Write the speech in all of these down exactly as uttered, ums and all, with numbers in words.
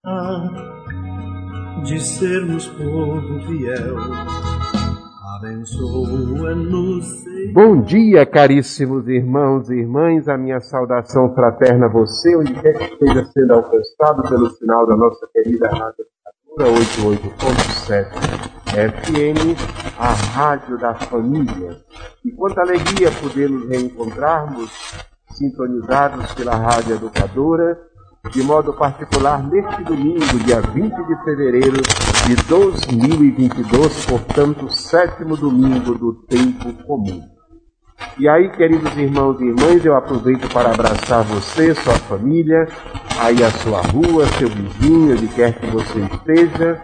de sermos povo fiel. Abençoa-nos. Bom dia, caríssimos irmãos e irmãs, a minha saudação fraterna a você, onde quer que esteja sendo alcançado pelo sinal da nossa querida Rádio oitenta e oito ponto sete F M, a Rádio da Família. E quanta alegria poder nos reencontrarmos, sintonizados pela Rádio Educadora, de modo particular neste domingo, dia vinte de fevereiro de dois mil e vinte e dois, portanto, sétimo domingo do tempo comum. E aí, queridos irmãos e irmãs, eu aproveito para abraçar você, sua família, aí a sua rua, seu vizinho, onde quer que você esteja,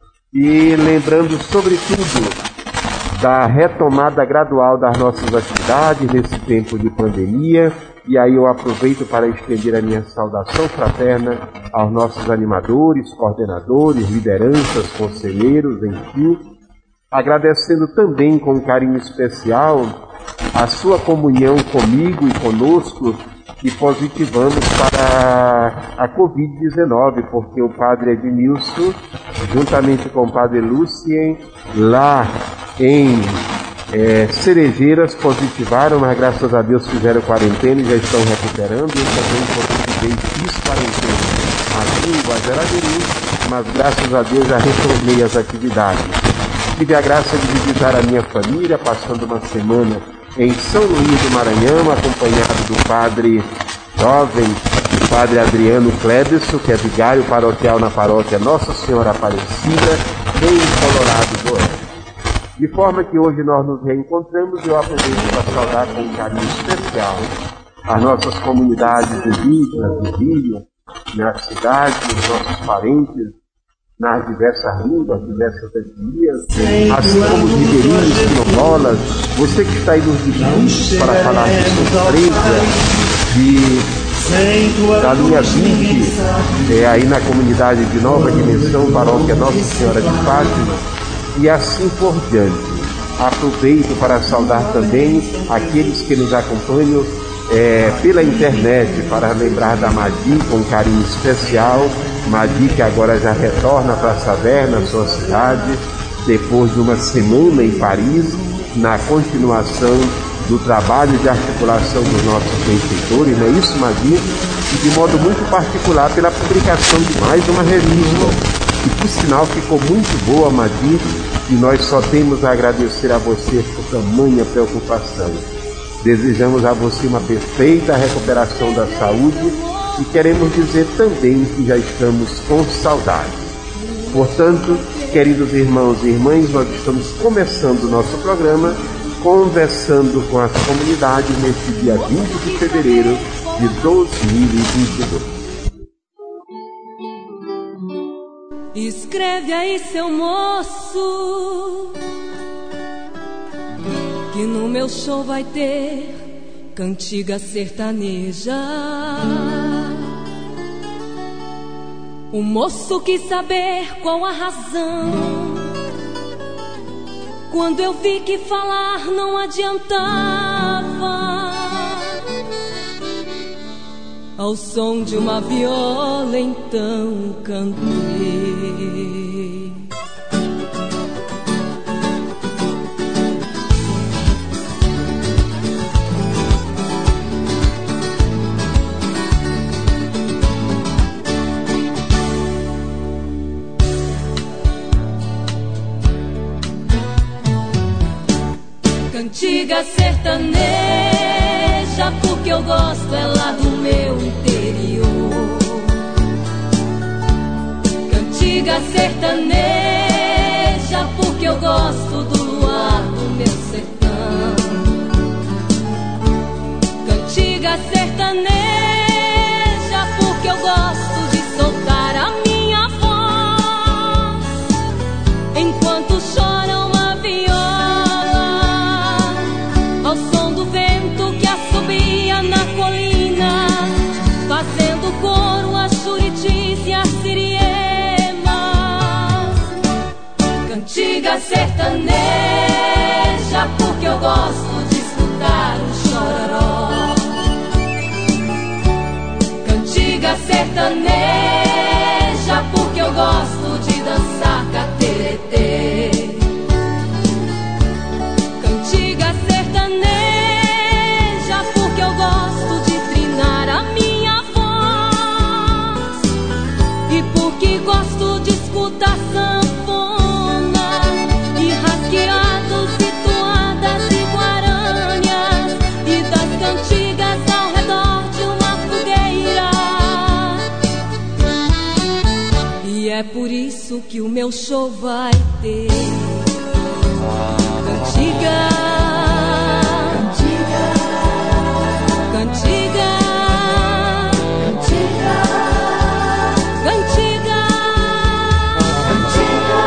e lembrando, sobretudo, da retomada gradual das nossas atividades nesse tempo de pandemia. E aí eu aproveito para estender a minha saudação fraterna aos nossos animadores, coordenadores, lideranças, conselheiros, enfim, agradecendo também com carinho especial a sua comunhão comigo e conosco, e positivamos para a covid dezenove, porque o padre Edmilson, juntamente com o padre Lucien, lá em É, Cerejeiras, positivaram, mas graças a Deus fizeram quarentena e já estão recuperando. Eu também positivei, fiz quarentena. A língua era delícia, mas graças a Deus já retornei às atividades. Tive a graça de visitar a minha família, passando uma semana em São Luís do Maranhão, acompanhado do padre jovem, o padre Adriano Cleberson, que é vigário paroquial na paróquia Nossa Senhora Aparecida, em Colorado do Oeste. De forma que hoje nós nos reencontramos, eu aproveito para saudar com um carinho especial as nossas comunidades indígenas do Rio, nas cidades, os nossos parentes, nas diversas línguas, diversas etnias, assim como os ribeirinhos, quilombolas, você que está aí nos distritos para falar de sofrência, de da linha vinte, é, aí na comunidade de Nova Dimensão, paróquia Nossa Senhora de Fátima, e assim por diante. Aproveito para saudar também aqueles que nos acompanham é, pela internet, para lembrar da Madi com um carinho especial. Madi que agora já retorna para Saverna, sua cidade, depois de uma semana em Paris, na continuação do trabalho de articulação dos nossos benfeitores, não é isso, Madi? E de modo muito particular pela publicação de mais uma revista, que por sinal ficou muito boa, Madi, e nós só temos a agradecer a você por tamanha preocupação. Desejamos a você uma perfeita recuperação da saúde e queremos dizer também que já estamos com saudade. Portanto, queridos irmãos e irmãs, nós estamos começando o nosso programa conversando com as comunidades neste dia vinte de fevereiro de dois mil e vinte e dois. Escreve aí, seu moço, que no meu show vai ter cantiga sertaneja. O moço quis saber qual a razão, quando eu vi que falar não adiantava. Ao som de uma viola então cantei. Cantiga sertaneja, porque eu gosto é lá do meu interior. Cantiga sertaneja, porque eu gosto do luar do meu sertão. Cantiga sertaneja, porque eu gosto de soltar a minha voz enquanto chora uma viola, ao som do vento que assobia na colina, fazendo coro as juritis e as siriemas. Cantiga sertaneja, porque eu gosto de escutar o chororó. Cantiga sertaneja, E porque gosto de escutar sanfona e rasgueados e toadas e guaranias e das cantigas ao redor de uma fogueira. E é por isso que o meu show vai ter cantiga, cantiga, cantiga, cantiga, cantiga.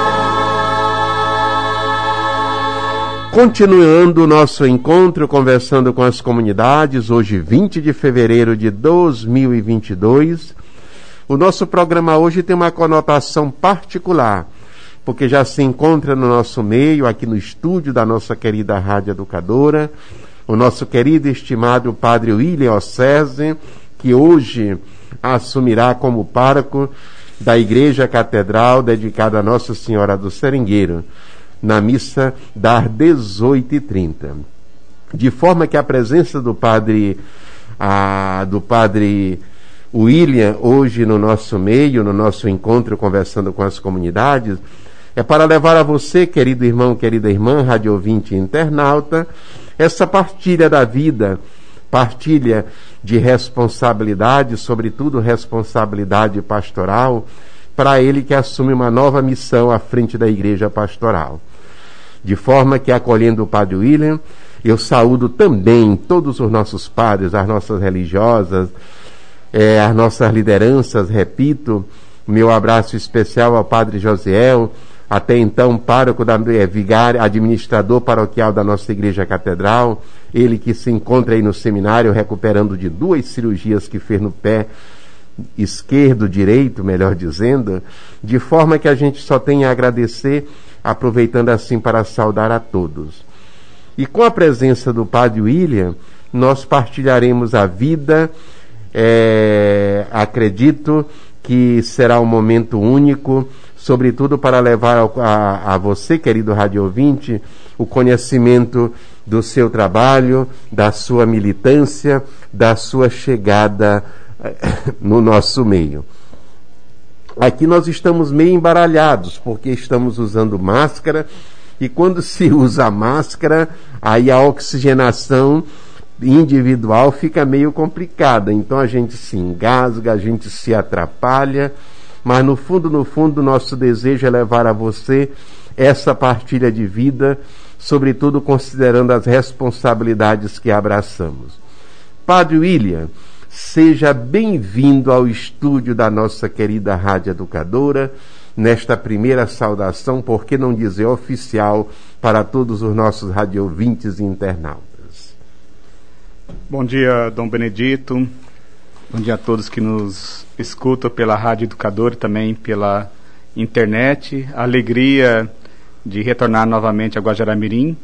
Continuando o nosso encontro, conversando com as comunidades, hoje vinte de fevereiro de dois mil e vinte e dois, o nosso programa hoje tem uma conotação particular, porque já se encontra no nosso meio, aqui no estúdio da nossa querida Rádio Educadora, o nosso querido e estimado Padre William Ossese, que hoje assumirá como pároco da Igreja Catedral dedicada a Nossa Senhora do Seringueiro, na missa das dezoito e trinta. De forma que a presença do Padre, a, do Padre William, hoje no nosso meio, no nosso encontro, conversando com as comunidades, é para levar a você, querido irmão, querida irmã, rádio ouvinte e internauta, essa partilha da vida, partilha de responsabilidade, sobretudo responsabilidade pastoral, para ele que assume uma nova missão à frente da Igreja Pastoral. De forma que, acolhendo o Padre William, eu saúdo também todos os nossos padres, as nossas religiosas, é, as nossas lideranças, repito, meu abraço especial ao Padre Josiel, até então pároco da é, vigário, administrador paroquial da nossa Igreja Catedral, ele que se encontra aí no seminário recuperando de duas cirurgias que fez no pé esquerdo, direito, melhor dizendo, de forma que a gente só tem a agradecer, aproveitando assim para saudar a todos. E com a presença do Padre William, nós partilharemos a vida, é, acredito que será um momento único, sobretudo para levar a, a, a você, querido rádio ouvinte, o conhecimento do seu trabalho, da sua militância, da sua chegada no nosso meio. Aqui nós estamos meio embaralhados, porque estamos usando máscara, e quando se usa máscara, aí a oxigenação individual fica meio complicada, então a gente se engasga, a gente se atrapalha, mas no fundo, no fundo, nosso desejo é levar a você essa partilha de vida, sobretudo considerando as responsabilidades que abraçamos. Padre William, seja bem-vindo ao estúdio da nossa querida Rádio Educadora, nesta primeira saudação, por que não dizer oficial, para todos os nossos radiovintes e internautas. Bom dia, Dom Benedito. Bom dia a todos que nos escutam pela Rádio Educadora e também pela internet. A alegria de retornar novamente a Guajará-Mirim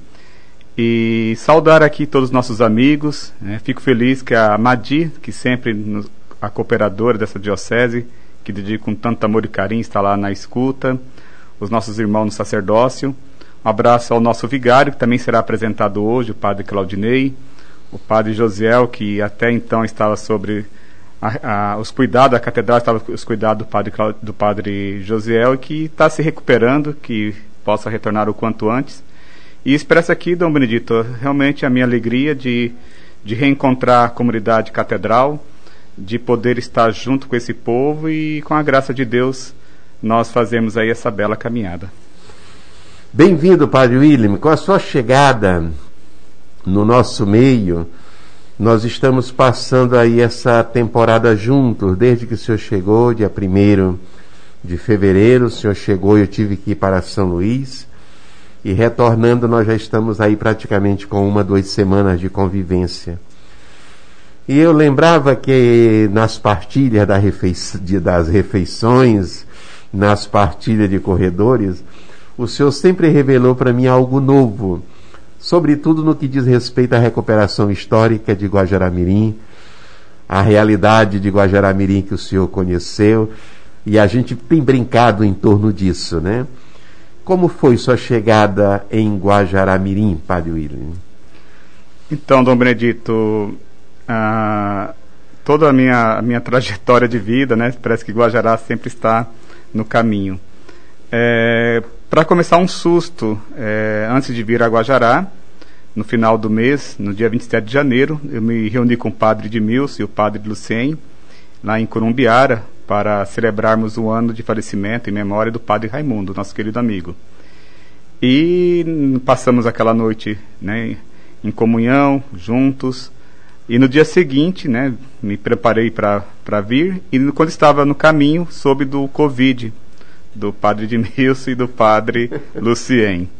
e saudar aqui todos os nossos amigos, né? Fico feliz que a Madi, que sempre nos, a cooperadora dessa diocese, que dedica com tanto amor e carinho, está lá na escuta, os nossos irmãos no sacerdócio. Um abraço ao nosso vigário, que também será apresentado hoje, o Padre Claudinei, o Padre Josiel, que até então estava sobre a, a, os cuidados da catedral, estava os cuidados do Padre, do Padre Josiel, e que está se recuperando, que possa retornar o quanto antes. E expresso aqui, Dom Benedito, realmente a minha alegria de, de reencontrar a comunidade catedral, de poder estar junto com esse povo e, com a graça de Deus, nós fazemos aí essa bela caminhada. Bem-vindo, Padre William. Com a sua chegada no nosso meio, nós estamos passando aí essa temporada juntos, desde que o senhor chegou, dia primeiro de fevereiro, o senhor chegou e eu tive que ir para São Luís, e retornando nós já estamos aí praticamente com uma, duas semanas de convivência. E eu lembrava que nas partilhas da refei- de, das refeições, nas partilhas de corredores, o senhor sempre revelou para mim algo novo, sobretudo no que diz respeito à recuperação histórica de Guajará-Mirim, a realidade de Guajará-Mirim que o senhor conheceu, e a gente tem brincado em torno disso, né? Como foi sua chegada em Guajará-Mirim, Padre William? Então, Dom Benedito, ah, toda a minha, a minha trajetória de vida, né? Parece que Guajará sempre está no caminho. É, para começar, um susto, é, antes de vir a Guajará, no final do mês, no dia vinte e sete de janeiro, eu me reuni com o padre Edmilson e o padre Lucien, lá em Corumbiara, para celebrarmos o ano de falecimento em memória do padre Raimundo, nosso querido amigo. E passamos aquela noite, né, em comunhão, juntos, e no dia seguinte, né, me preparei para vir, e quando estava no caminho, soube do Covid, do padre Edmilson e do padre Lucien.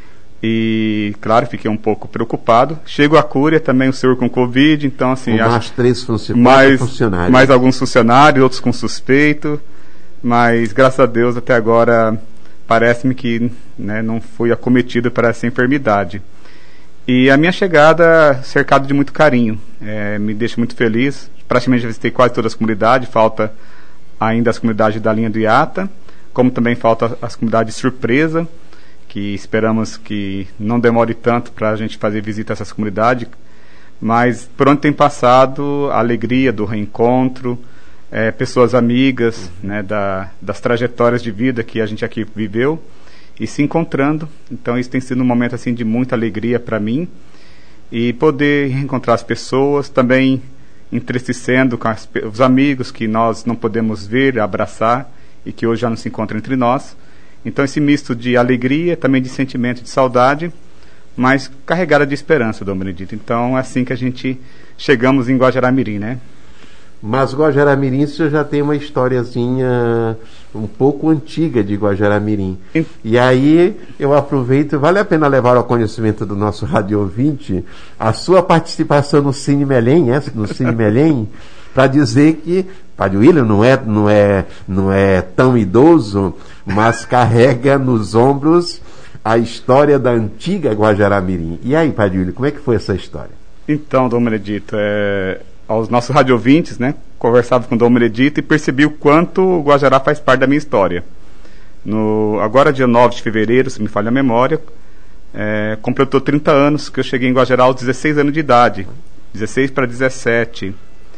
E, claro, fiquei um pouco preocupado. Chego à Cúria, também o senhor com Covid, então assim... Com mais três funcionários. Mais, funcionários. mais alguns funcionários, outros com suspeito, mas, graças a Deus, até agora, parece-me que, né, não fui acometido por essa enfermidade. E a minha chegada, cercado de muito carinho, é, me deixa muito feliz. Praticamente já visitei quase toda as comunidades, falta ainda as comunidades da linha do Iata, como também falta as comunidades de Surpresa, que esperamos que não demore tanto para a gente fazer visita a essas comunidades, mas por onde tem passado a alegria do reencontro, é, pessoas amigas, né, da, das trajetórias de vida que a gente aqui viveu e se encontrando. Então isso tem sido um momento assim de muita alegria para mim, e poder reencontrar as pessoas, também entristecendo com as, os amigos que nós não podemos ver, abraçar, e que hoje já não se encontram entre nós. Então esse misto de alegria, também de sentimento de saudade, mas carregada de esperança, Dom Benedito. Então é assim que a gente chegamos em Guajará-Mirim, né? Mas Guajará-Mirim, você já tem uma historiazinha um pouco antiga de Guajará-Mirim. E aí eu aproveito, vale a pena levar ao conhecimento do nosso rádio ouvinte a sua participação no Cine Melém, é? no Cine Melém, para dizer que Padre William não é, não, é, não é tão idoso, mas carrega nos ombros a história da antiga Guajará-Mirim. E aí, Padre William, como é que foi essa história? Então, Dom Benedito, é, aos nossos radiovintes, né, conversava com o Dom Benedito e percebi o quanto o Guajará faz parte da minha história. No, agora, dia nove de fevereiro, se me falha a memória, é, completou trinta anos que eu cheguei em Guajará aos dezesseis anos de idade, dezesseis para dezessete.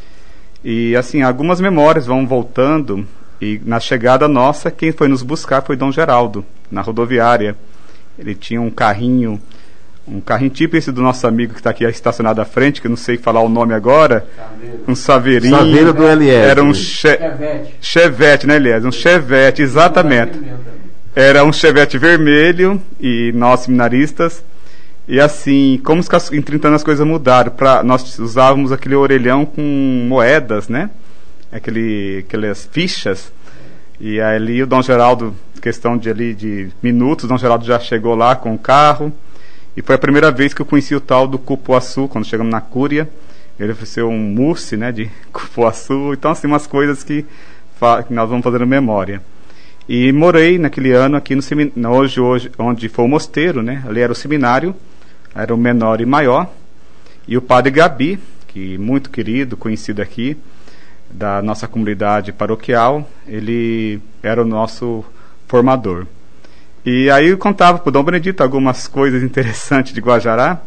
E assim, algumas memórias vão voltando, e na chegada nossa, quem foi nos buscar foi Dom Geraldo, na rodoviária. Ele tinha um carrinho, um carrinho tipo esse do nosso amigo que está aqui estacionado à frente, que eu não sei falar o nome agora, Saveiro. um Saveirinho. Saveiro do Eliés. Era um che- Chevette. Chevette, né, Eliés? Um Chevette, exatamente. Era um Chevette vermelho, e nós seminaristas. E assim, como em trinta anos as coisas mudaram, pra, nós usávamos aquele orelhão com moedas, né? Aquele, aquelas fichas. E ali o Dom Geraldo, questão de, ali, de minutos, o Dom Geraldo já chegou lá com o carro. E foi a primeira vez que eu conheci o tal do cupuaçu, quando chegamos na Cúria. Ele ofereceu um mousse, né, de cupuaçu. Então, assim, umas coisas que, que nós vamos fazendo memória. E morei naquele ano aqui no seminário, hoje, hoje, onde foi o mosteiro, né? Ali era o seminário. Era o menor e maior, e o padre Gabi, que muito querido, conhecido aqui, da nossa comunidade paroquial, ele era o nosso formador. E aí eu contava para o Dom Benedito algumas coisas interessantes de Guajará,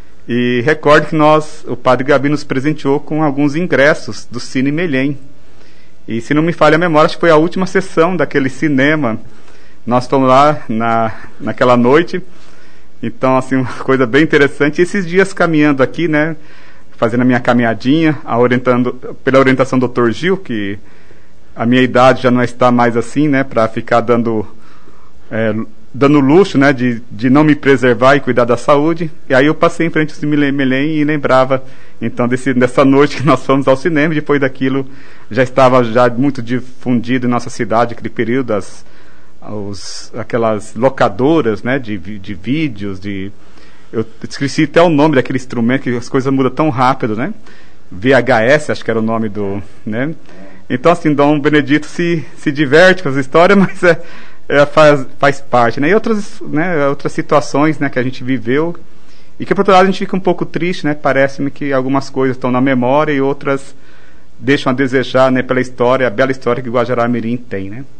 e recordo que nós, o padre Gabi nos presenteou com alguns ingressos do Cine Melém. E se não me falha a memória, acho que foi a última sessão daquele cinema. Nós fomos lá na, naquela noite. Então, assim, uma coisa bem interessante. E esses dias caminhando aqui, né, fazendo a minha caminhadinha, a orientando, pela orientação do doutor Gil, que a minha idade já não está mais assim, né, para ficar dando, é, dando luxo, né, de, de não me preservar e cuidar da saúde. E aí eu passei em frente ao Cine Melém e lembrava, então, desse, dessa noite que nós fomos ao cinema. E depois daquilo já estava já muito difundido em nossa cidade, aquele período, as... Os, aquelas locadoras, né, de, de vídeos, de, eu esqueci até o nome daquele instrumento, que as coisas mudam tão rápido, né, V H S, acho que era o nome do, né, então assim, Dom Benedito se, se diverte com as histórias, mas é, é, faz, faz parte, né, e outras, né, outras situações, né, que a gente viveu, e que por outro lado a gente fica um pouco triste, né, parece-me que algumas coisas estão na memória e outras deixam a desejar, né, pela história, a bela história que Guajará-Mirim tem, né.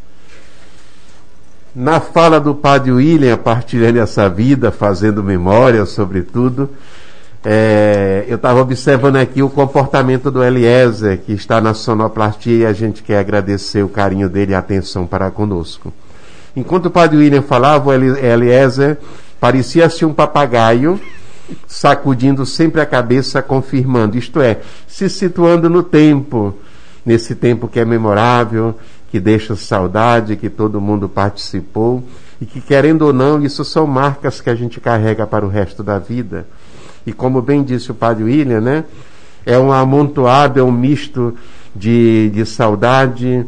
Na fala do Padre William, partilhando essa vida, fazendo memória, sobretudo, É, eu estava observando aqui o comportamento do Eliezer, que está na sonoplastia, e a gente quer agradecer o carinho dele e a atenção para conosco. Enquanto o padre William falava, o Eliezer parecia-se um papagaio, sacudindo sempre a cabeça, confirmando, isto é, se situando no tempo, nesse tempo que é memorável, que deixa saudade, que todo mundo participou, e que, querendo ou não, isso são marcas que a gente carrega para o resto da vida. E como bem disse o padre William, né, é um amontoado, é um misto de, de saudade,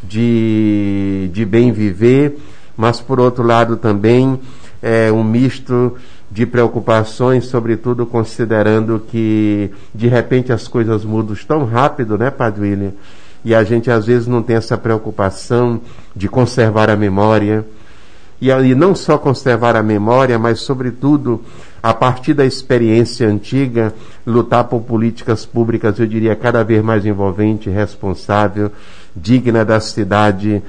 de, de bem viver, mas por outro lado também é um misto de preocupações, sobretudo considerando que de repente as coisas mudam tão rápido, né, padre William? E a gente às vezes não tem essa preocupação de conservar a memória, e, e não só conservar a memória, mas sobretudo a partir da experiência antiga, lutar por políticas públicas, eu diria, cada vez mais envolvente, responsável, digna da cidade,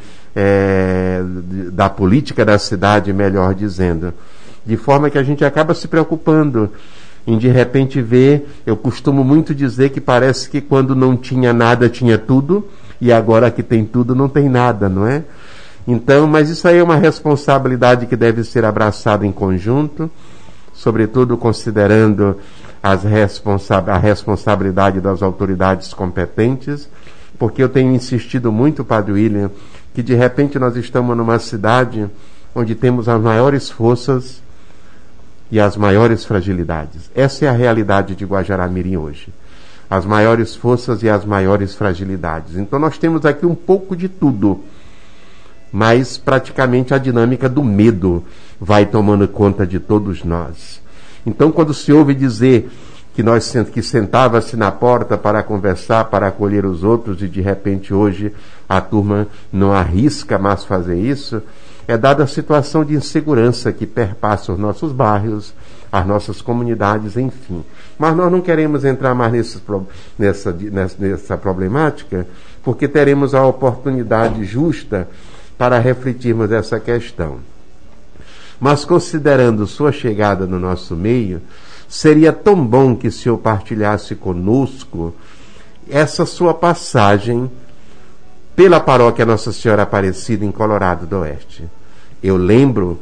é, da política da cidade, melhor dizendo. De forma que a gente acaba se preocupando em de repente ver, eu costumo muito dizer que parece que quando não tinha nada tinha tudo, e agora que tem tudo não tem nada, não é? Então, mas isso aí é uma responsabilidade que deve ser abraçada em conjunto, sobretudo considerando as responsa- a responsabilidade das autoridades competentes, porque eu tenho insistido muito, padre William, que de repente nós estamos numa cidade onde temos as maiores forças e as maiores fragilidades. Essa é a realidade de Guajará-Mirim hoje. As maiores forças e as maiores fragilidades. Então nós temos aqui um pouco de tudo, mas praticamente a dinâmica do medo vai tomando conta de todos nós. Então, quando se ouve dizer que nós que sentava-se na porta para conversar, para acolher os outros, e de repente hoje a turma não arrisca mais fazer isso, é dada a situação de insegurança que perpassa os nossos bairros, as nossas comunidades, enfim. Mas nós não queremos entrar mais nesse, nessa, nessa, nessa problemática, porque teremos a oportunidade justa para refletirmos essa questão. Mas considerando sua chegada no nosso meio, seria tão bom que o senhor partilhasse conosco essa sua passagem pela paróquia Nossa Senhora Aparecida em Colorado do Oeste. Eu lembro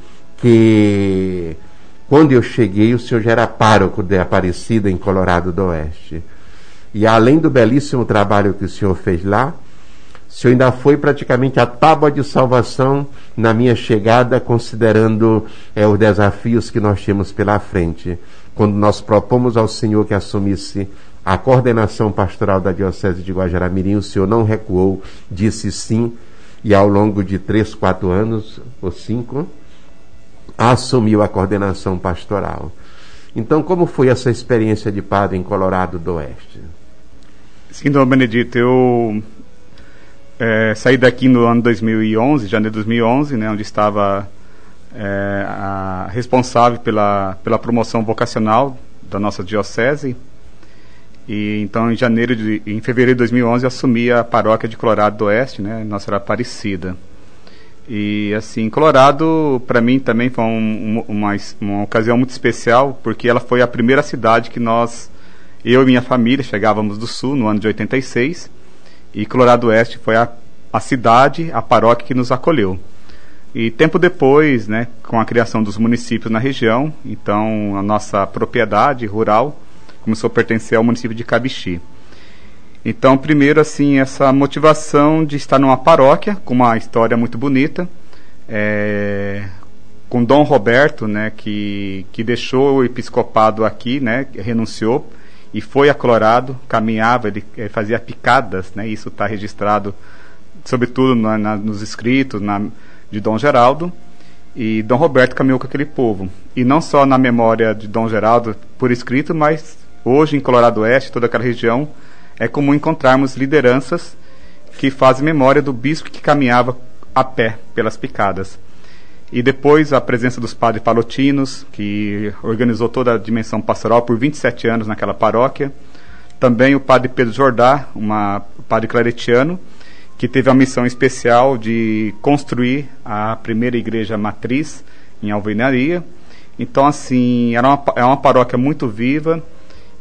que quando eu cheguei, o senhor já era pároco de Aparecida em Colorado do Oeste. E além do belíssimo trabalho que o senhor fez lá, o senhor ainda foi praticamente a tábua de salvação na minha chegada, considerando é, os desafios que nós tínhamos pela frente. Quando nós propomos ao senhor que assumisse a coordenação pastoral da Diocese de Guajará-Mirim, o senhor não recuou, disse sim, e ao longo de três, quatro anos, ou cinco, assumiu a coordenação pastoral. Então, como foi essa experiência de padre em Colorado do Oeste? Sim, Dom Benedito, eu... É, saí daqui no ano dois mil e onze, janeiro de dois mil e onze, né, onde estava é, a responsável pela, pela promoção vocacional da nossa diocese. E então em janeiro de, em fevereiro de dois mil e onze eu assumi a paróquia de Colorado do Oeste, né, Nossa Senhora Aparecida. E assim, Colorado para mim também foi um, uma, uma ocasião muito especial, porque ela foi a primeira cidade que nós, eu e minha família, chegávamos do sul no ano de oitenta e seis. E Colorado Oeste foi a, a cidade, a paróquia que nos acolheu. E tempo depois, né, com a criação dos municípios na região, então a nossa propriedade rural começou a pertencer ao município de Cabixi. Então, primeiro, assim, essa motivação de estar numa paróquia com uma história muito bonita, é, com Dom Roberto, né, que, que deixou o episcopado aqui, né, renunciou, e foi a Colorado, caminhava, ele, ele fazia picadas, né, isso está registrado, sobretudo na, na, nos escritos na, de Dom Geraldo, e Dom Roberto caminhou com aquele povo. E não só na memória de Dom Geraldo por escrito, mas hoje em Colorado Oeste, toda aquela região, é comum encontrarmos lideranças que fazem memória do bispo que caminhava a pé pelas picadas. E depois a presença dos padres palotinos, que organizou toda a dimensão pastoral por vinte e sete anos naquela paróquia. Também o padre Pedro Jordá, uma padre claretiano, que teve a missão especial de construir a primeira igreja matriz em Alvenaria. Então, assim, era uma, é uma paróquia muito viva,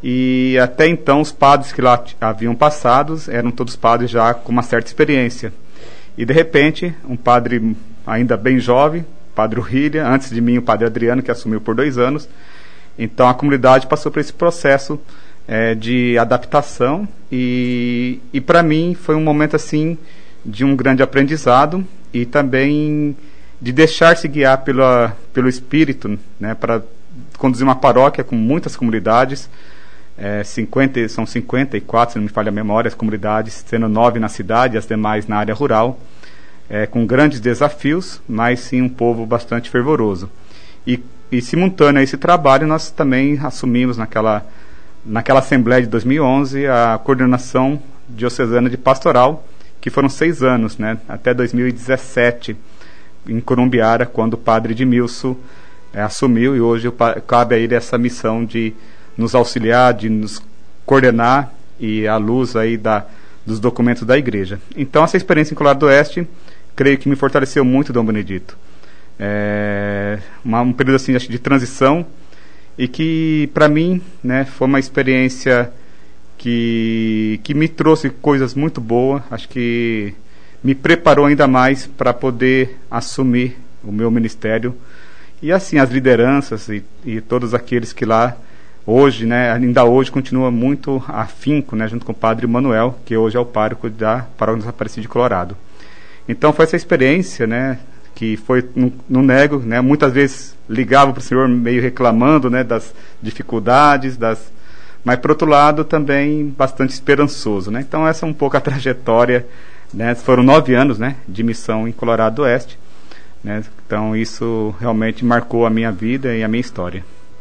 e até então os padres que lá haviam passado eram todos padres já com uma certa experiência. E de repente, um padre ainda bem jovem, padre William, antes de mim o padre Adriano, que assumiu por dois anos. Então a comunidade passou por esse processo é, de adaptação e, e para mim foi um momento assim de um grande aprendizado e também de deixar-se guiar pela, pelo Espírito, né, para conduzir uma paróquia com muitas comunidades, é, cinquenta, são cinquenta e quatro, se não me falha a memória, as comunidades, sendo nove na cidade e as demais na área rural, é, com grandes desafios, mas sim um povo bastante fervoroso. E, e simultâneo a esse trabalho, nós também assumimos naquela, naquela Assembleia de dois mil e onze a coordenação diocesana de pastoral, que foram seis anos, né, até dois mil e dezessete, em Corumbiara, quando o padre Edmilson é, assumiu, e hoje cabe a ele essa missão de nos auxiliar, de nos coordenar, e à luz aí da, dos documentos da igreja. Então essa experiência em Colorado do Oeste, creio que me fortaleceu muito, Dom Benedito. É uma, um período assim de transição, e que para mim, né, foi uma experiência que, que me trouxe coisas muito boas, acho que me preparou ainda mais para poder assumir o meu ministério. E assim, as lideranças e, e todos aqueles que lá, hoje, né, ainda hoje, continua muito afinco, né, junto com o padre Manuel, que hoje é o pároco da Paróquia dos Aparecidos de Colorado. Então foi essa experiência, né, que foi, não, não nego, né, muitas vezes ligava para o Senhor meio reclamando, né, das dificuldades, das... mas por outro lado também bastante esperançoso, né. Então essa é um pouco a trajetória, né, foram nove anos, né, de missão em Colorado do Oeste, né, então isso realmente marcou a minha vida e a minha história.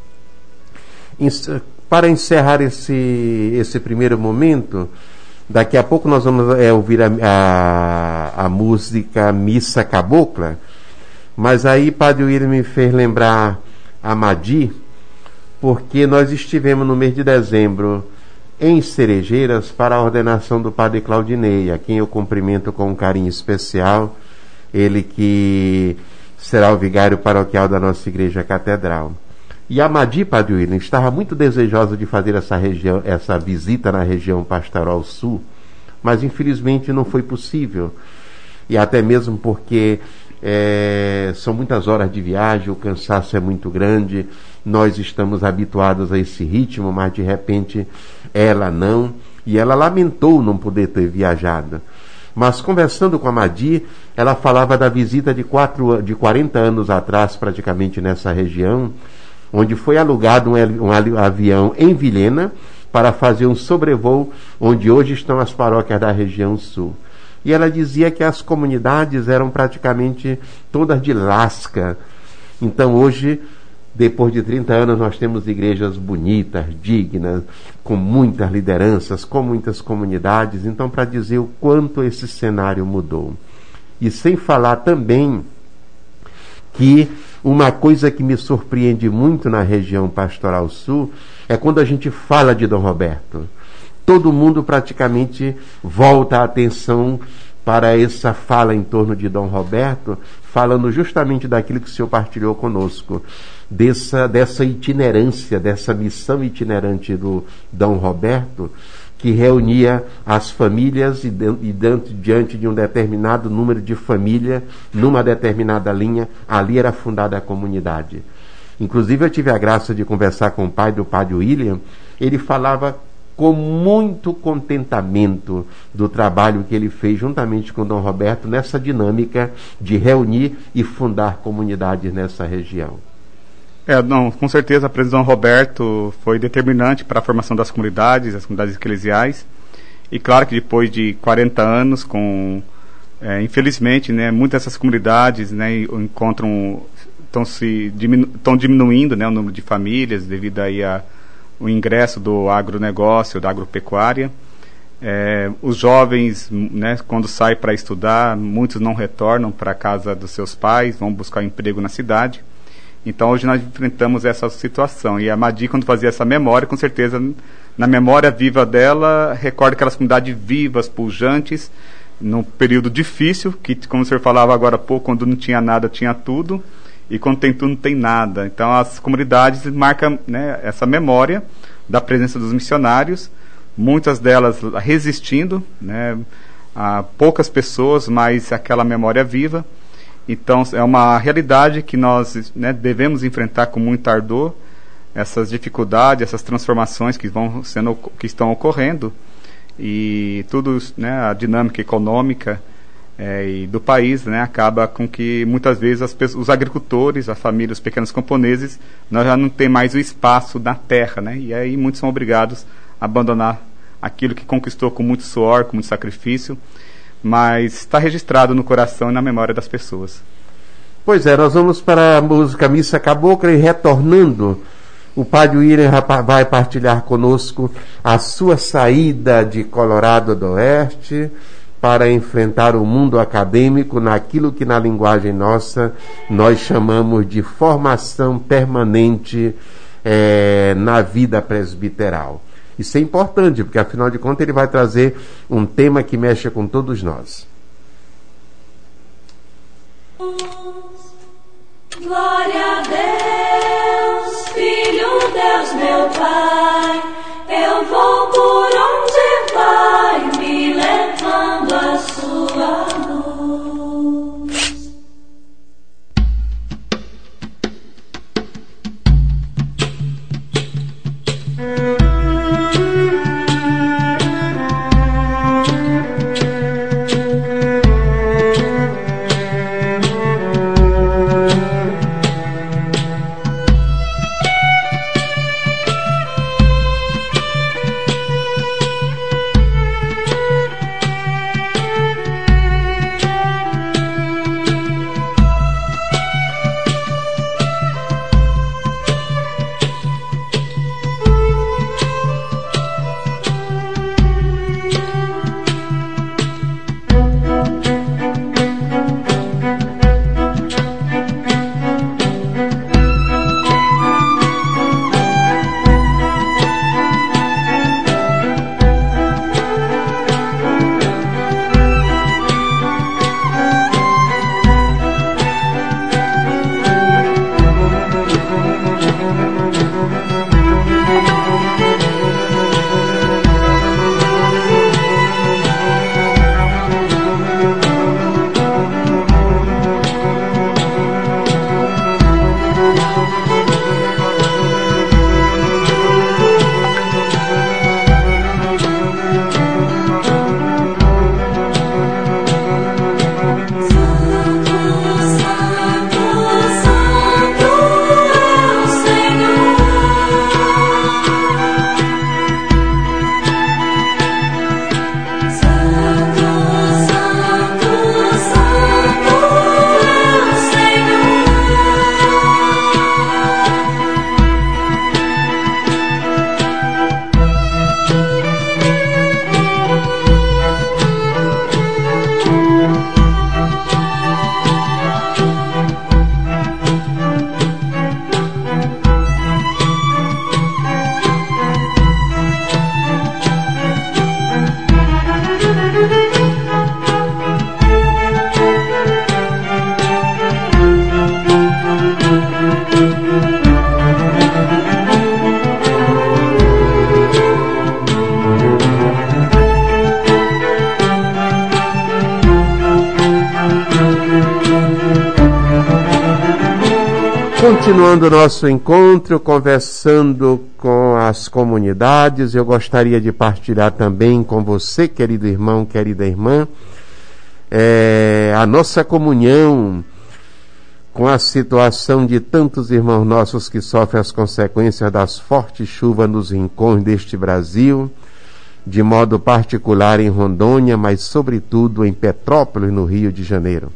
Para encerrar esse, esse primeiro momento, daqui a pouco nós vamos é, ouvir a, a, a música Missa Cabocla, mas aí Padre William me fez lembrar a Madi, porque nós estivemos no mês de dezembro em Cerejeiras para a ordenação do Padre Claudinei, a quem eu cumprimento com um carinho especial, ele que será o vigário paroquial da nossa igreja catedral. E a Madi, Padre William, estava muito desejosa de fazer essa, região, essa visita na região Pastoral Sul, mas infelizmente não foi possível, e até mesmo porque é, são muitas horas de viagem, o cansaço é muito grande, nós estamos habituados a esse ritmo, mas de repente ela não, e ela lamentou não poder ter viajado. Mas conversando com a Madi, ela falava da visita de, quatro, de quarenta anos atrás, praticamente nessa região, onde foi alugado um, um avião em Vilhena para fazer um sobrevoo, onde hoje estão as paróquias da região sul. E ela dizia que as comunidades eram praticamente todas de lasca. Então hoje, depois de trinta anos, nós temos igrejas bonitas, dignas, com muitas lideranças, com muitas comunidades. Então, para dizer o quanto esse cenário mudou. E sem falar também que uma coisa que me surpreende muito na região Pastoral Sul é quando a gente fala de Dom Roberto. Todo mundo praticamente volta a atenção para essa fala em torno de Dom Roberto, falando justamente daquilo que o senhor partilhou conosco, dessa, dessa itinerância, dessa missão itinerante do Dom Roberto, que reunia as famílias e, e dentro, diante de um determinado número de família, numa determinada linha, ali era fundada a comunidade. Inclusive eu tive a graça de conversar com o pai do Padre William, ele falava com muito contentamento do trabalho que ele fez juntamente com Dom Roberto nessa dinâmica de reunir e fundar comunidades nessa região. É, não, com certeza a presença de Dom Roberto foi determinante para a formação das comunidades, as comunidades eclesiais, e claro que depois de quarenta anos, com, é, infelizmente, né, muitas dessas comunidades, né, encontram, estão se diminu, estão diminuindo, né, o número de famílias devido aí a o ingresso do agronegócio, da agropecuária. É, os jovens, né, quando saem para estudar, muitos não retornam para a casa dos seus pais, vão buscar um emprego na cidade. Então hoje nós enfrentamos essa situação. E a Madi, quando fazia essa memória, com certeza, na memória viva dela, recorda aquelas comunidades vivas, pujantes, num período difícil, que, como o senhor falava agora há pouco, quando não tinha nada, tinha tudo. E quando tem tudo, não tem nada. Então as comunidades marcam, né, essa memória da presença dos missionários, muitas delas resistindo, né, a poucas pessoas, mas aquela memória viva. Então é uma realidade que nós, né, devemos enfrentar com muito ardor, essas dificuldades, essas transformações que, vão sendo, que estão ocorrendo, e tudo, né, a dinâmica econômica é, e do país, né, acaba com que muitas vezes as pessoas, os agricultores, a família, os pequenos camponeses, nós já não tem mais o espaço na terra, né, e aí muitos são obrigados a abandonar aquilo que conquistou com muito suor, com muito sacrifício, mas está registrado no coração e na memória das pessoas. Pois é, nós vamos para a música Missa Cabocla, e retornando, o Padre William vai partilhar conosco a sua saída de Colorado do Oeste para enfrentar o mundo acadêmico naquilo que na linguagem nossa nós chamamos de formação permanente é, na vida presbiteral. Isso é importante, porque afinal de contas ele vai trazer um tema que mexe com todos nós. Glória a Deus, Filho, Deus meu Pai, eu vou por onde vai, me levando a sua luz. Continuando o nosso encontro, conversando com as comunidades, eu gostaria de partilhar também com você, querido irmão, querida irmã, é, a nossa comunhão com a situação de tantos irmãos nossos que sofrem as consequências das fortes chuvas nos rincões deste Brasil, de modo particular em Rondônia, mas sobretudo em Petrópolis, no Rio de Janeiro.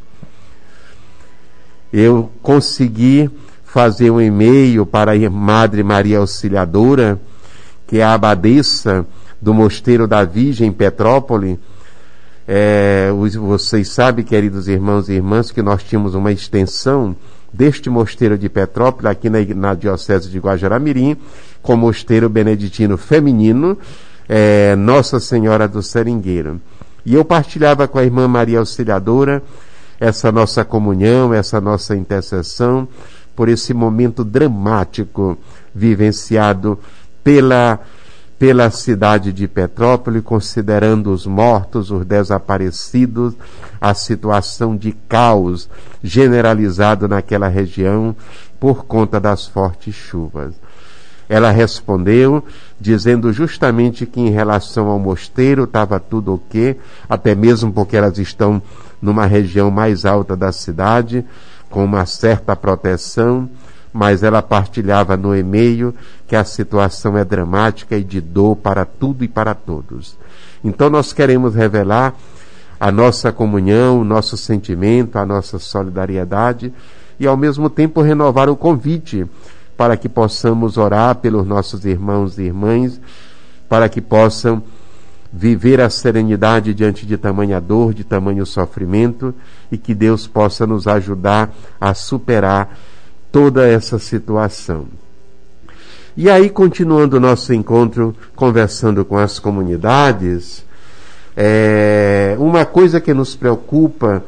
Eu consegui fazer um e-mail para a Madre Maria Auxiliadora, que é a abadesa do Mosteiro da Virgem em Petrópolis. É, vocês sabem, queridos irmãos e irmãs, que nós tínhamos uma extensão deste Mosteiro de Petrópolis aqui na, na Diocese de Guajará-Mirim, com o Mosteiro Beneditino Feminino, é, Nossa Senhora do Seringueiro. E eu partilhava com a irmã Maria Auxiliadora essa nossa comunhão, essa nossa intercessão, por esse momento dramático vivenciado pela, pela cidade de Petrópolis, considerando os mortos, os desaparecidos, a situação de caos generalizado naquela região por conta das fortes chuvas. Ela respondeu, dizendo justamente que em relação ao mosteiro estava tudo ok, até mesmo porque elas estão numa região mais alta da cidade, com uma certa proteção, mas ela partilhava no e-mail que a situação é dramática e de dor para tudo e para todos. Então nós queremos revelar a nossa comunhão, o nosso sentimento, a nossa solidariedade e ao mesmo tempo renovar o convite para que possamos orar pelos nossos irmãos e irmãs, para que possam viver a serenidade diante de tamanha dor, de tamanho sofrimento, e que Deus possa nos ajudar a superar toda essa situação. E aí, continuando o nosso encontro, conversando com as comunidades, é, uma coisa que nos preocupa,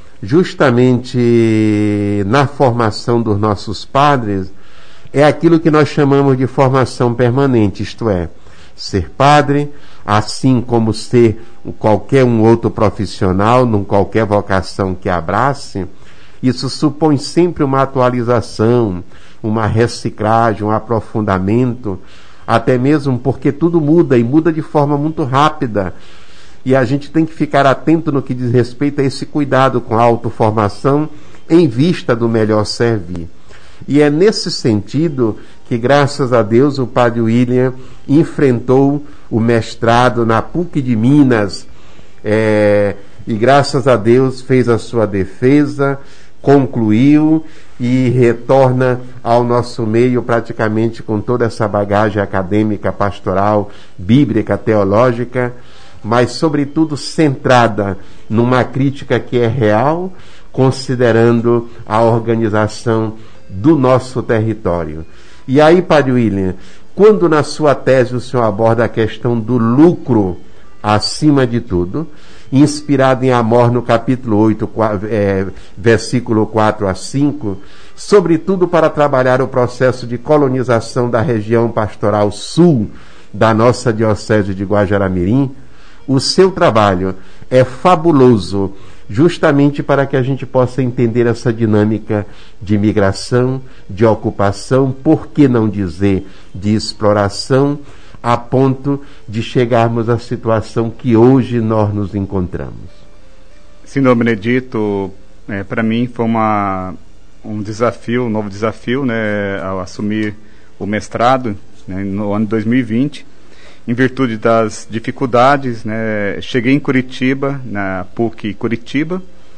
justamente na formação dos nossos padres, é aquilo que nós chamamos de formação permanente, isto é, ser padre, assim como ser qualquer um outro profissional, num qualquer vocação que abrace, isso supõe sempre uma atualização, uma reciclagem, um aprofundamento, até mesmo porque tudo muda e muda de forma muito rápida. E a gente tem que ficar atento no que diz respeito a esse cuidado com a autoformação em vista do melhor servir. E é nesse sentido que, graças a Deus, o padre William enfrentou o mestrado na P U C de Minas, é, e graças a Deus fez a sua defesa, concluiu e retorna ao nosso meio praticamente com toda essa bagagem acadêmica, pastoral, bíblica, teológica, mas sobretudo centrada numa crítica que é real, considerando a organização do nosso território. E aí, padre William, quando na sua tese o senhor aborda a questão do lucro acima de tudo, inspirado em Amós no capítulo oito, é, versículo quatro a cinco, sobretudo para trabalhar o processo de colonização da região pastoral sul da nossa diocese de Guajará-Mirim, o seu trabalho é fabuloso, justamente para que a gente possa entender essa dinâmica de migração, de ocupação, por que não dizer de exploração, a ponto de chegarmos à situação que hoje nós nos encontramos. Senhor Benedito, é, para mim foi uma, um desafio, um novo desafio, né, ao assumir o mestrado, né, no ano de dois mil e vinte, em virtude das dificuldades, né, cheguei em Curitiba, na P U C Curitiba,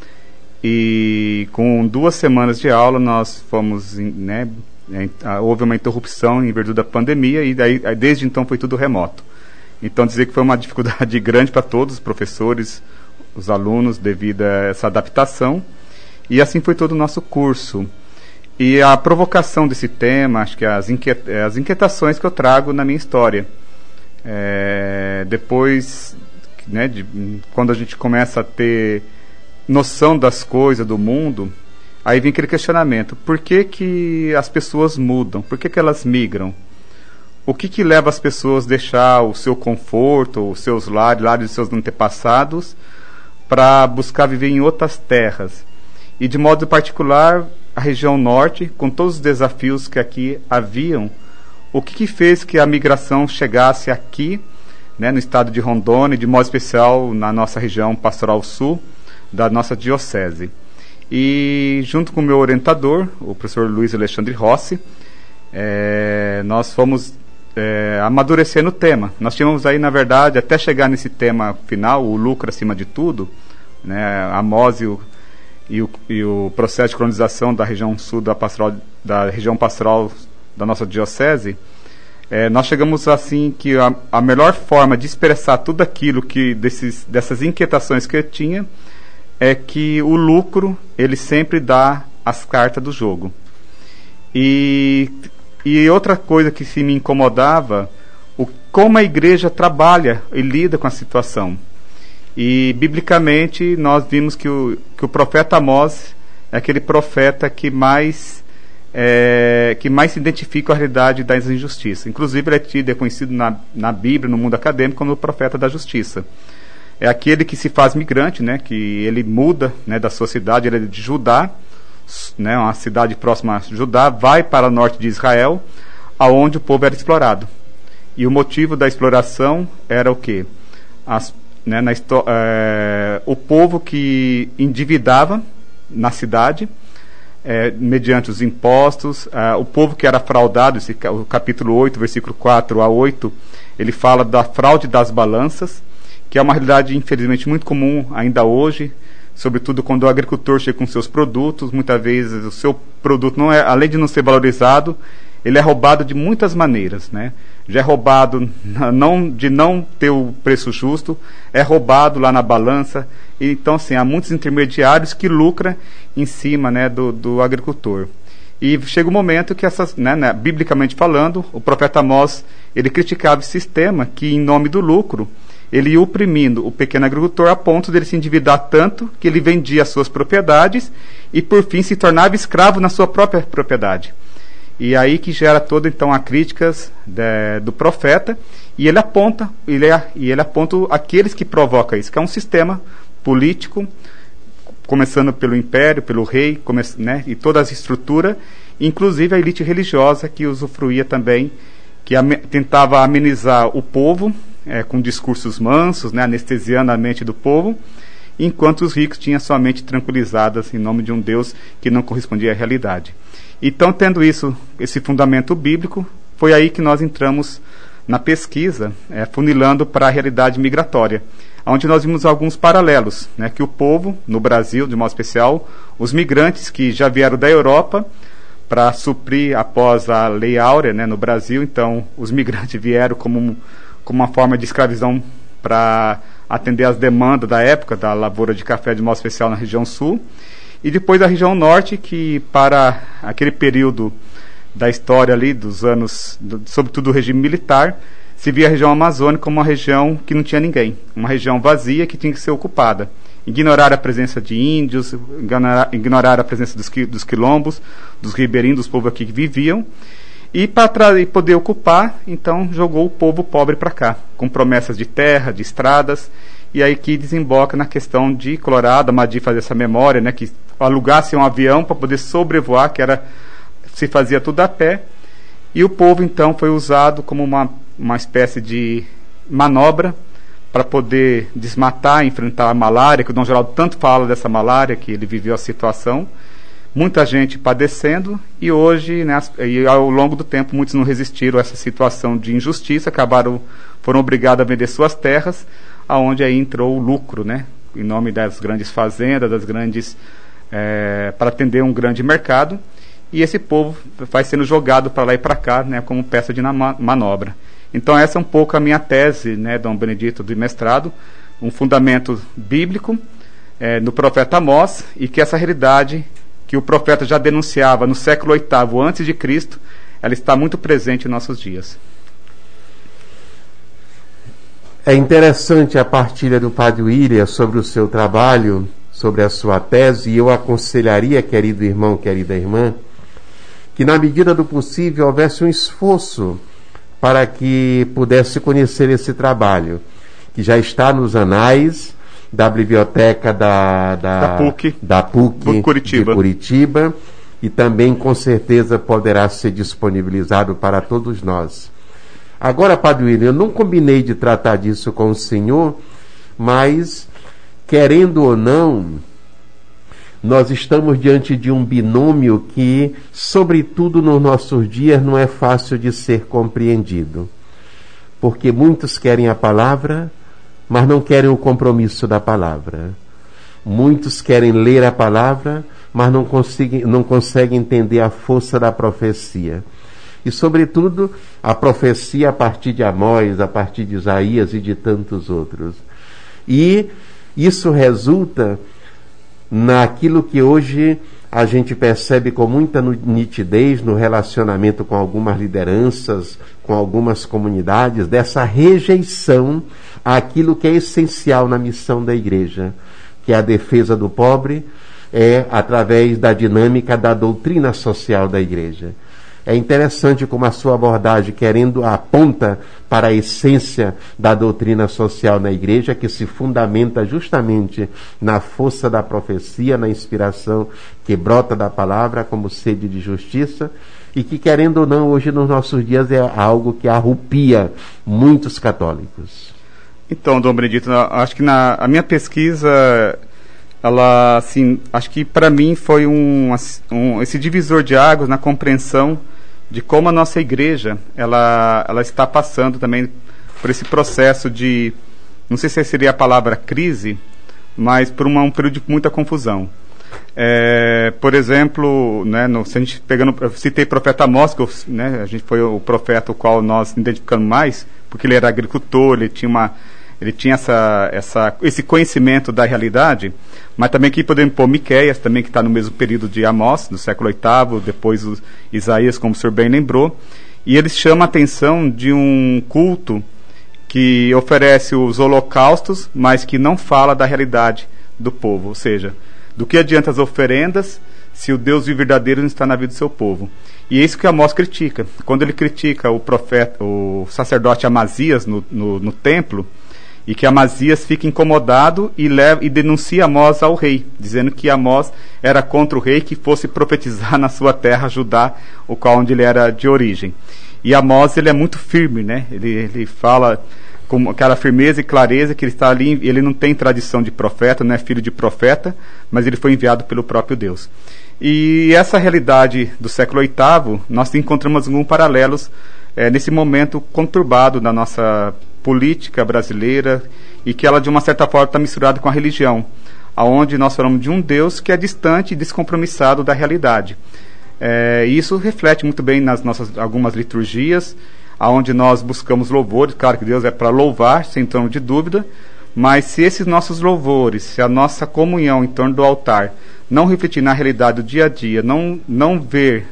e com duas semanas de aula nós fomos, né, houve uma interrupção em virtude da pandemia, e daí, desde então foi tudo remoto. Então dizer que foi uma dificuldade grande para todos os professores, os alunos, devido a essa adaptação, e assim foi todo o nosso curso. E a provocação desse tema, acho que as, inquiet- as inquietações que eu trago na minha história. É, depois, né, de, quando a gente começa a ter noção das coisas, do mundo, aí vem aquele questionamento: por que que as pessoas mudam? Por que que elas migram? O que que leva as pessoas a deixar o seu conforto, os seus lares, lares de seus antepassados, para buscar viver em outras terras? E de modo particular, a região norte, com todos os desafios que aqui haviam, o que que fez que a migração chegasse aqui, né, no estado de Rondônia, de modo especial na nossa região pastoral sul da nossa diocese? E junto com o meu orientador, o professor Luiz Alexandre Rossi, é, nós fomos é, amadurecendo o tema. Nós tínhamos aí, na verdade, até chegar nesse tema final, o lucro acima de tudo, né, Amós e o, e, o, e o processo de colonização da região sul da, pastoral, da região pastoral da nossa diocese, é, nós chegamos assim que a, a melhor forma de expressar tudo aquilo que desses, dessas inquietações que eu tinha é que o lucro, ele sempre dá as cartas do jogo. E, e outra coisa que se me incomodava, o, como a igreja trabalha e lida com a situação. E biblicamente nós vimos que o, que o profeta Amós é aquele profeta que mais é, que mais se identifica com a realidade das injustiças. Inclusive, ele é tido, é conhecido na, na Bíblia, no mundo acadêmico, como o profeta da justiça. É aquele que se faz migrante, né, que ele muda, né, da sua cidade, ele é de Judá, né, uma cidade próxima a Judá, vai para o norte de Israel, aonde o povo era explorado. E o motivo da exploração era o quê? As, né, na, é, o povo que endividava na cidade, é, mediante os impostos, é, o povo que era fraudado, esse, o capítulo oito, versículo quatro a oito, ele fala da fraude das balanças, que é uma realidade, infelizmente, muito comum ainda hoje, sobretudo quando o agricultor chega com seus produtos, muitas vezes o seu produto, não é, além de não ser valorizado, ele é roubado de muitas maneiras, né? Já é roubado não, de não ter o preço justo, é roubado lá na balança, e, então assim, há muitos intermediários que lucram em cima, né, do, do agricultor. E chega um momento que, essas, né, né, biblicamente falando, o profeta Amós, ele criticava esse sistema que, em nome do lucro, ele ia oprimindo o pequeno agricultor a ponto de ele se endividar tanto que ele vendia as suas propriedades e, por fim, se tornava escravo na sua própria propriedade. E aí que gera toda, então, a críticas de, do profeta, e ele aponta, ele, e ele aponta aqueles que provocam isso, que é um sistema político, começando pelo império, pelo rei, come, né, e toda a estrutura, inclusive a elite religiosa que usufruía também, que am, tentava amenizar o povo, É, com discursos mansos, né, anestesiando a mente do povo, enquanto os ricos tinham sua mente tranquilizadas em nome de um Deus que não correspondia à realidade. Então, tendo isso, esse fundamento bíblico, foi aí que nós entramos na pesquisa, é, funilando para a realidade migratória, onde nós vimos alguns paralelos, né, que o povo, no Brasil, de modo especial, os migrantes que já vieram da Europa para suprir após a Lei Áurea, né, no Brasil, então os migrantes vieram como um como uma forma de escravidão para atender às demandas da época da lavoura de café de modo especial na região sul, e depois a região norte, que para aquele período da história ali, dos anos, do, sobretudo do regime militar, se via a região amazônica como uma região que não tinha ninguém, uma região vazia que tinha que ser ocupada. Ignorar a presença de índios, ignorar, ignorar a presença dos, dos quilombos, dos ribeirinhos, dos povos aqui que viviam, e para poder ocupar, então, jogou o povo pobre para cá, com promessas de terra, de estradas, e aí que desemboca na questão de Colorado, Amadi fazer essa memória, né, que alugasse um avião para poder sobrevoar, que era, se fazia tudo a pé, e o povo, então, foi usado como uma, uma espécie de manobra para poder desmatar, enfrentar a malária, que o Dom Geraldo tanto fala dessa malária, que ele viveu a situação, muita gente padecendo, e hoje, né, e ao longo do tempo, muitos não resistiram a essa situação de injustiça, acabaram, foram obrigados a vender suas terras, aonde aí entrou o lucro, né, em nome das grandes fazendas, das grandes, é, para atender um grande mercado, e esse povo vai sendo jogado para lá e para cá, né, como peça de manobra. Então essa é um pouco a minha tese, né, Dom Benedito, do mestrado, um fundamento bíblico é, no profeta Amós, e que essa realidade que o profeta já denunciava no século oitavo antes de Cristo, ela está muito presente em nossos dias. É interessante a partilha do Padre William sobre o seu trabalho, sobre a sua tese, e eu aconselharia, querido irmão, querida irmã, que na medida do possível houvesse um esforço para que pudesse conhecer esse trabalho, que já está nos anais da biblioteca da, da, da PUC, da PUC Curitiba. de Curitiba, e também com certeza poderá ser disponibilizado para todos nós. Agora, Padre William, eu não combinei de tratar disso com o senhor, mas, querendo ou não, nós estamos diante de um binômio que, sobretudo nos nossos dias, não é fácil de ser compreendido. Porque muitos querem a palavra, mas não querem o compromisso da palavra. Muitos querem ler a palavra, mas não conseguem, não conseguem entender a força da profecia. E, sobretudo, a profecia a partir de Amós, a partir de Isaías e de tantos outros. E isso resulta naquilo que hoje a gente percebe com muita nitidez no relacionamento com algumas lideranças, com algumas comunidades, dessa rejeição àquilo que é essencial na missão da igreja, que é a defesa do pobre, é através da dinâmica da doutrina social da igreja. É interessante como a sua abordagem, querendo, aponta para a essência da doutrina social na igreja, que se fundamenta justamente na força da profecia, na inspiração que brota da palavra como sede de justiça, e que, querendo ou não, hoje nos nossos dias é algo que arrupia muitos católicos. Então, Dom Benedito, acho que na a minha pesquisa, ela, assim, acho que para mim foi um, um, esse divisor de águas na compreensão de como a nossa igreja, ela, ela está passando também por esse processo de, não sei se seria a palavra crise, mas por uma, um período de muita confusão. É, por exemplo, né, no, se a gente pegando, eu citei o profeta Amós, né, a gente foi o profeta o qual nós identificamos mais, porque ele era agricultor, ele tinha uma ele tinha essa, essa, esse conhecimento da realidade, mas também aqui podemos pôr Miqueias, também que está no mesmo período de Amós, do século oitavo, depois o Isaías, como o senhor bem lembrou, e eles chamam a atenção de um culto que oferece os holocaustos, mas que não fala da realidade do povo, ou seja, do que adianta as oferendas se o Deus verdadeiro não está na vida do seu povo. E é isso que Amós critica. Quando ele critica o profeta, o sacerdote Amazias no, no, no templo, e que Amazias fica incomodado e, leva, e denuncia Amós ao rei, dizendo que Amós era contra o rei que fosse profetizar na sua terra, Judá, o qual onde ele era de origem. E Amós, ele é muito firme, né? Ele, ele fala com aquela firmeza e clareza que ele está ali, ele não tem tradição de profeta, não é filho de profeta, mas ele foi enviado pelo próprio Deus. E essa realidade do século oitavo, nós encontramos alguns paralelos é, nesse momento conturbado da nossa política brasileira, e que ela de uma certa forma está misturada com a religião, aonde nós falamos de um Deus que é distante e descompromissado da realidade. É, isso reflete muito bem nas nossas algumas liturgias, aonde nós buscamos louvores. Claro que Deus é para louvar, sem torno de dúvida, mas se esses nossos louvores, se a nossa comunhão em torno do altar não refletir na realidade do dia a dia, não, não ver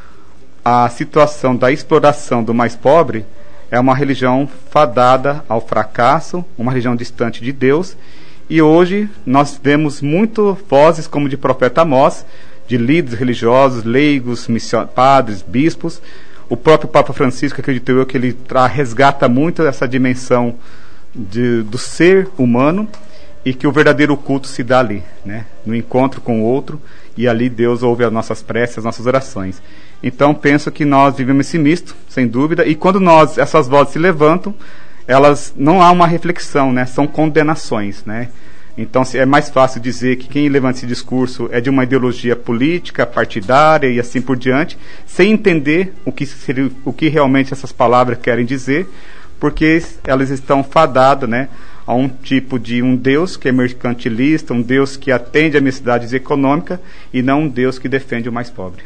a situação da exploração do mais pobre, é uma religião fadada ao fracasso, uma religião distante de Deus. E hoje nós vemos muito vozes como de profeta Amós, de líderes religiosos, leigos, padres, bispos. O próprio Papa Francisco, acredito eu, que ele resgata muito essa dimensão de, do ser humano, e que o verdadeiro culto se dá ali, né? No encontro com o outro, e ali Deus ouve as nossas preces, as nossas orações. Então penso que nós vivemos esse misto, sem dúvida, e quando nós, essas vozes se levantam, elas não há uma reflexão, né? São condenações, né? Então é mais fácil dizer que quem levanta esse discurso é de uma ideologia política, partidária e assim por diante, sem entender o que, seria, o que realmente essas palavras querem dizer, porque elas estão fadadas, né, a um tipo de um Deus que é mercantilista, um Deus que atende a necessidades econômicas, e não um Deus que defende o mais pobre.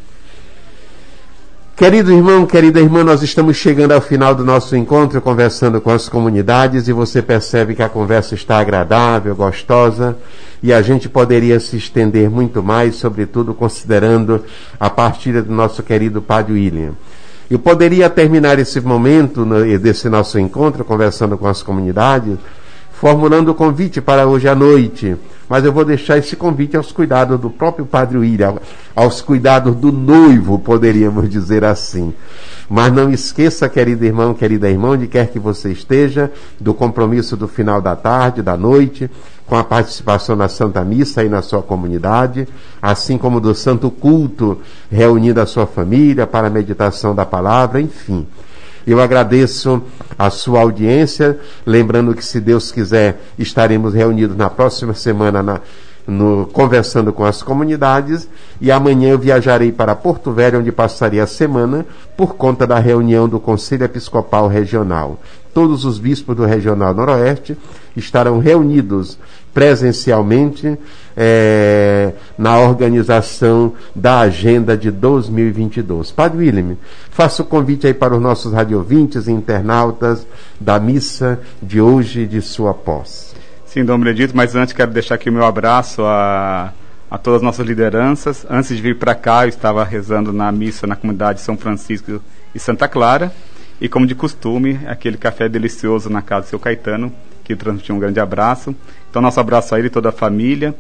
Querido irmão, querida irmã, nós estamos chegando ao final do nosso encontro, conversando com as comunidades, e você percebe que a conversa está agradável, gostosa, e a gente poderia se estender muito mais, sobretudo considerando a partilha do nosso querido Padre William. Eu poderia terminar esse momento desse nosso encontro, conversando com as comunidades, formulando o convite para hoje à noite, mas eu vou deixar esse convite aos cuidados do próprio Padre William, aos cuidados do noivo, poderíamos dizer assim. Mas não esqueça, querido irmão, querida irmã, onde quer que você esteja, do compromisso do final da tarde, da noite, com a participação na Santa Missa aí na sua comunidade, assim como do Santo Culto, reunindo a sua família para a meditação da palavra, enfim. Eu agradeço a sua audiência, lembrando que, se Deus quiser, estaremos reunidos na próxima semana na, no, conversando com as comunidades, e amanhã eu viajarei para Porto Velho, onde passarei a semana por conta da reunião do Conselho Episcopal Regional. Todos os bispos do Regional Noroeste estarão reunidos presencialmente é, na organização da agenda de dois mil e vinte e dois. Padre William, faça o convite aí para os nossos radiovintes e internautas da missa de hoje, de sua posse. Sim, Dom Benedito, mas antes quero deixar aqui o meu abraço a, a todas as nossas lideranças. Antes de vir para cá, eu estava rezando na missa na comunidade de São Francisco e Santa Clara, e como de costume, aquele café delicioso na casa do seu Caetano, que transmitiu um grande abraço. Então, nosso abraço a ele e toda a família,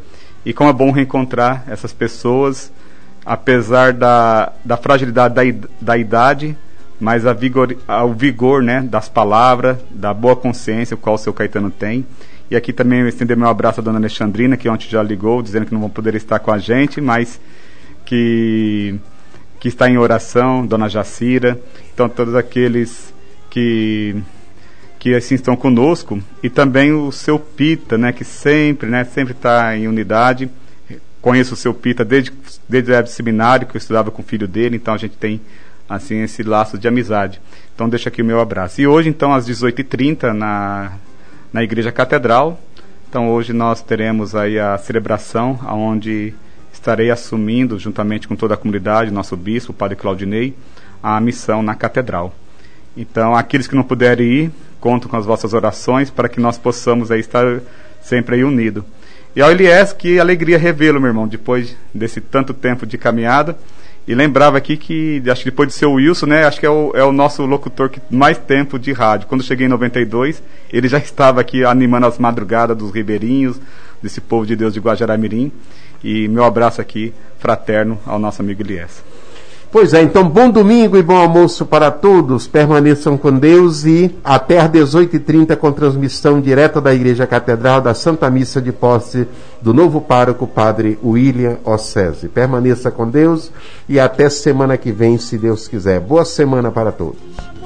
E como é bom reencontrar essas pessoas, apesar da, da fragilidade da, da idade, mas a vigor, a, o vigor, né, das palavras, da boa consciência, o qual o seu Caetano tem. E aqui também eu estender meu abraço à dona Alexandrina, que ontem já ligou, dizendo que não vão poder estar com a gente, mas que, que está em oração, dona Jacira. Então, todos aqueles que, que assim estão conosco. E também o seu Pita, né, que sempre, né, sempre está em unidade. Conheço o seu Pita desde, desde o seminário, que eu estudava com o filho dele, então a gente tem assim esse laço de amizade. Então, deixo aqui o meu abraço. E hoje, então, às dezoito e trinta, na... na Igreja Catedral. Então hoje nós teremos aí a celebração, onde estarei assumindo, juntamente com toda a comunidade, nosso bispo, o padre Claudinei, a missão na Catedral. Então aqueles que não puderem ir, conto com as vossas orações para que nós possamos aí estar sempre aí unidos. E ao Elias, que alegria revê-lo, meu irmão, depois desse tanto tempo de caminhada. E lembrava aqui que, acho que depois de ser o Wilson, né, acho que é o, é o nosso locutor que mais tempo de rádio. Quando cheguei em noventa e dois, ele já estava aqui animando as madrugadas dos ribeirinhos, desse povo de Deus de Guajará-Mirim. E meu abraço aqui, fraterno, ao nosso amigo Elias. Pois é, então bom domingo e bom almoço para todos, permaneçam com Deus e até às dezoito e trinta com transmissão direta da Igreja Catedral da Santa Missa de posse do novo pároco, Padre William Ossese. Permaneça com Deus e até semana que vem, se Deus quiser. Boa semana para todos.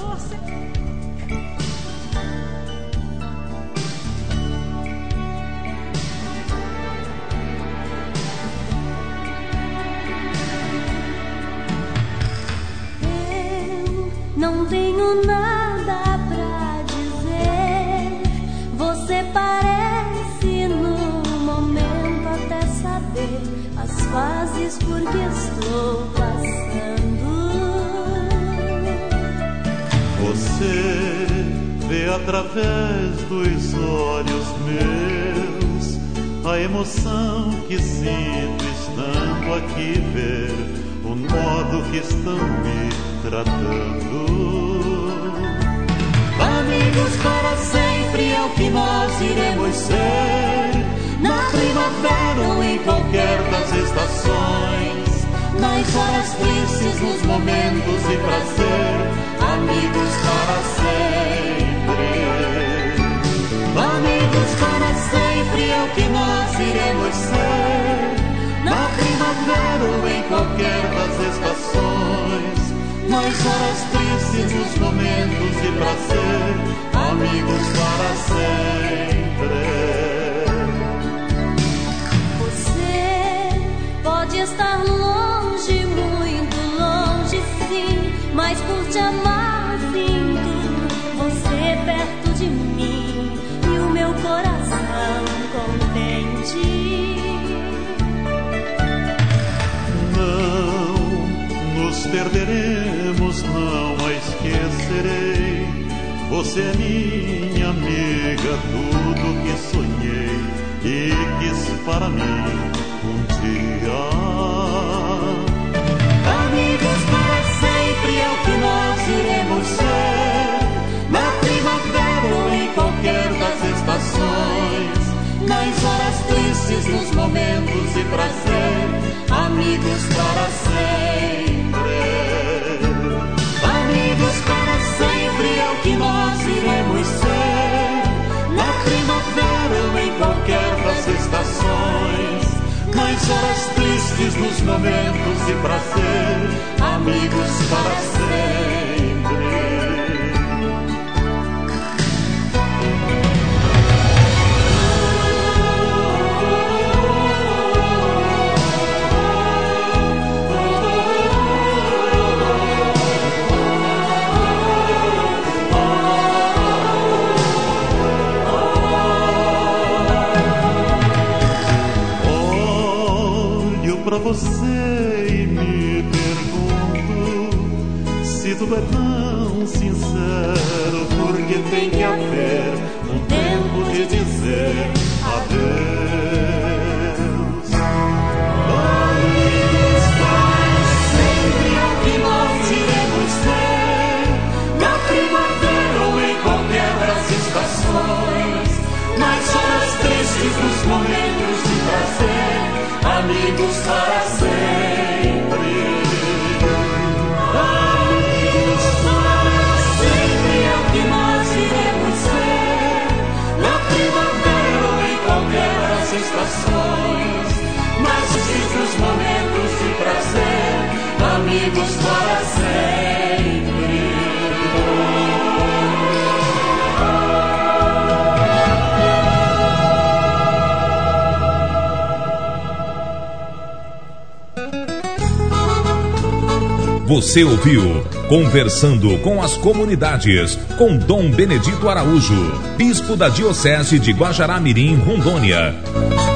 Não tenho nada pra dizer. Você parece no momento até saber as fases por que estou passando. Você vê através dos olhos meus a emoção que sinto estando aqui, ver o modo que estão me tratando. Amigos para sempre é o que nós iremos ser, na primavera ou em qualquer das estações, nas horas tristes, nos momentos de prazer, amigos para sempre. Amigos para sempre é o que nós iremos ser, na primavera ou em qualquer das estações, nas horas tristes, nos momentos de prazer, amigos para sempre. Você pode estar longe, muito longe, sim, mas por te amar sinto você perto de mim e o meu coração contente. Não nos perderemos, não a esquecerei. Você é minha amiga, tudo que sonhei e quis para mim um dia. Amigos para sempre é o que nós iremos ser, na primavera ou em qualquer das estações, nas horas tristes, nos momentos de prazer, amigos para sempre. Amigos para sempre é o que nós iremos ser, na primavera ou em qualquer das estações, nas horas tristes, nos momentos de prazer, amigos para sempre. Pra você e me pergunto se tudo é tão sincero, porque tem que haver um tempo de dizer adeus. Amigos para sempre é o que nós iremos ser, na primavera ou em qualquer das estações, nas horas tristes, nos momentos de prazer, amigos para sempre. Você ouviu Conversando com as Comunidades, com Dom Benedito Araújo, bispo da Diocese de Guajará-Mirim, Rondônia.